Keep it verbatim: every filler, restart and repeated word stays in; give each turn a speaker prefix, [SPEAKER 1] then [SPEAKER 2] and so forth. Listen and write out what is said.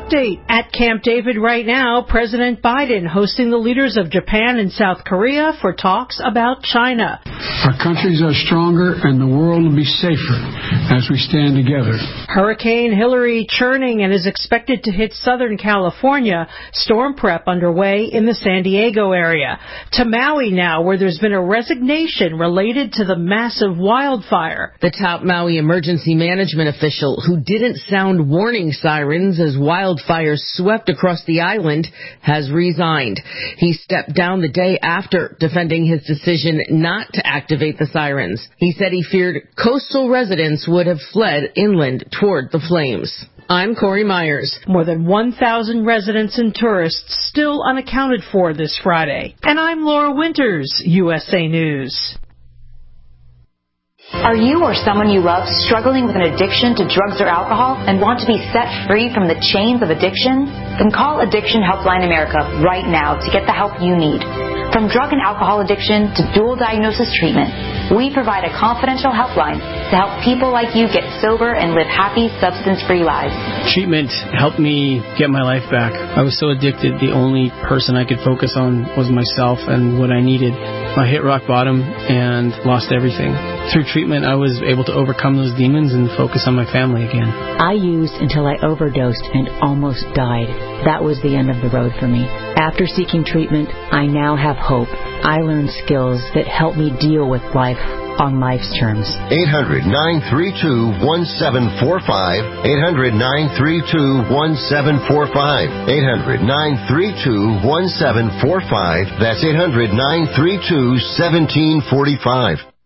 [SPEAKER 1] update. At Camp David right now, President Biden hosting the leaders of Japan and South Korea for talks about China.
[SPEAKER 2] Our countries are stronger and the world will be safer as we stand together.
[SPEAKER 1] Hurricane Hillary churning and is expected to hit Southern California. Storm prep underway in the San Diego area. To Maui now, where there's been a resignation related to the massive wildfire.
[SPEAKER 3] The top Maui emergency management official, who didn't sound warning sirens as wildfires swept across the island, has resigned. He stepped down the day after defending his decision not to activate the sirens. He said he feared coastal residents would have fled inland toward the flames. I'm Corey Myers.
[SPEAKER 1] More than one thousand residents and tourists still unaccounted for this Friday. And I'm Laura Winters, U S A News.
[SPEAKER 4] Are you or someone you love struggling with an addiction to drugs or alcohol and want to be set free from the chains of addiction? Then call Addiction Helpline America right now to get the help you need. From drug and alcohol addiction to dual diagnosis treatment, we provide a confidential helpline to help people like you get sober and live happy, substance-free lives.
[SPEAKER 5] Treatment helped me get my life back. I was so addicted, the only person I could focus on was myself and what I needed. I hit rock bottom and lost everything. Through treatment, I was able to overcome those demons and focus on my family again.
[SPEAKER 6] I used until I overdosed and almost died. That was the end of the road for me. After seeking treatment, I now have hope. I learned skills that help me deal with life on life's terms.
[SPEAKER 7] eight hundred, nine three two, one seven four five. eight hundred, nine three two, one seven four five. eight hundred, nine three two, one seven four five. That's eight hundred, nine three two, one seven four five.